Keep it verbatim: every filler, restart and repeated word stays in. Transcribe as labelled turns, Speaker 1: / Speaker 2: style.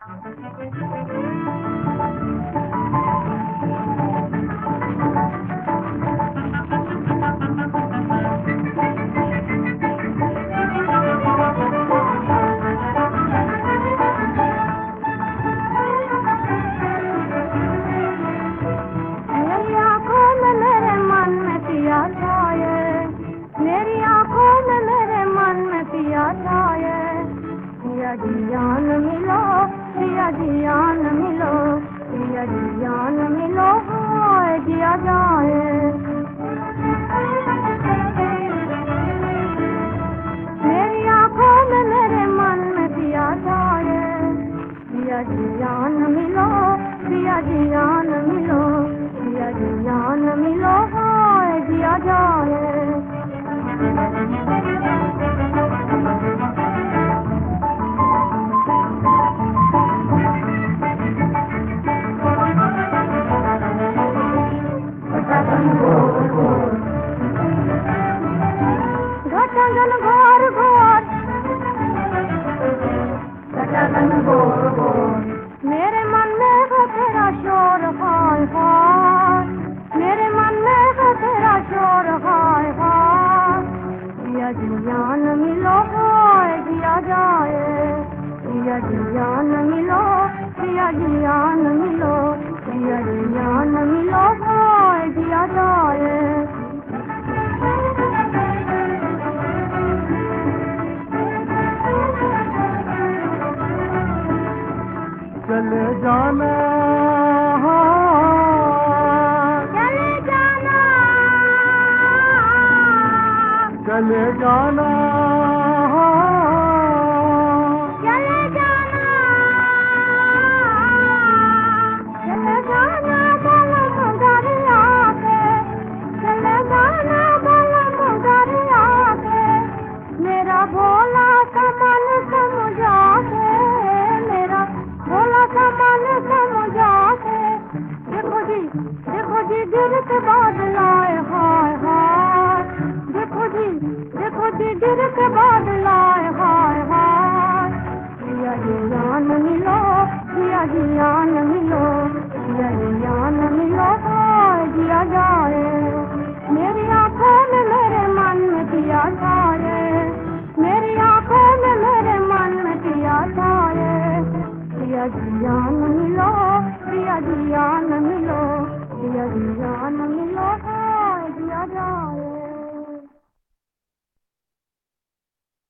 Speaker 1: जान मिलो पिया जान मिलो पिया जान मिलो हाय जिया जाए मेरी आंखों में मेरे मन में पिया जाए पिया जान मिलो पिया जान मिलो पिया जान मिलो हाय जिया जाए घटगन घोर घोर घटगन घोर घोर मेरे मन में है तेरा शोर हाय हाय मेरे मन में है तेरा शोर हाय हाय पिया जान मिलो हाय जिया जाए पिया जान मिलो पिया जान मिलो पिया जान मिलो हाय जिया जाए
Speaker 2: चले जाना
Speaker 1: चले जाना
Speaker 2: चले जाना
Speaker 1: चले जाना चले जाना बलम दरिया के चले जाना बलम दरिया के मेरा भोला सा मन समझा के मेरा भोला सा मन समझा के देखो जी देखो जी गिर के बादल आए हाय हाय देखो जी देखो जी गिर के बादल आए हाय हाय पिया जान मिलो पिया जान मिलो पिया जान मिलो हाय जिया जाए मेरी आंखों में मेरे मन में पिया जाए मेरी आंखों में मेरे मन में पिया जाए पिया जान मिलो पिया जान मिलो पिया जान मिलो